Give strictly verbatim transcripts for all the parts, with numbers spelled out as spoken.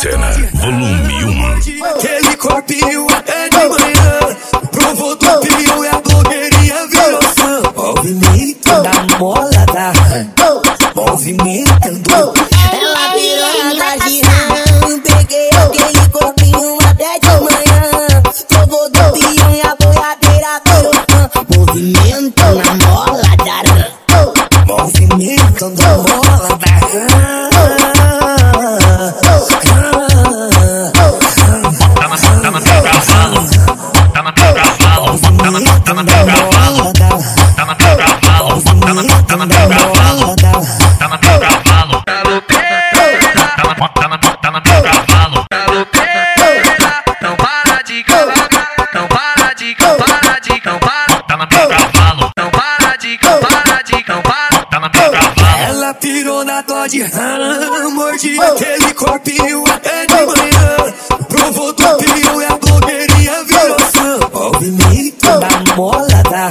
Cena, volume um. Aquele corpinho até de manhã, provou do pião e a blogueirinha virou fã. Movimento da mola da movimentando. Ela virou na girão, peguei aquele corpinho até de manhã, provou do pião e a boiadeira virou fã. Movimento na mola da rã, movimentando a mola da rã. Tá na teu cavalo, tá na teu cavalo, tá na tá na teu cavalo, tá na teu cavalo, tá na tá na teu cavalo, tá na teu cavalo, tá na tá na tá na teu cavalo, não para de cavalgar, não para de para de campar, tá na teu cavalo, não para de para de campar, tá na teu cavalo. Ela pirou na Dodge Ram, mordi aquele corpinho até de manhã, provou do pião e a blogueirinha virou fã. Movimento da mola da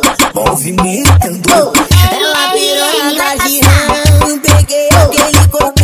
movimentando. Ela virou na girão, peguei aquele corpinho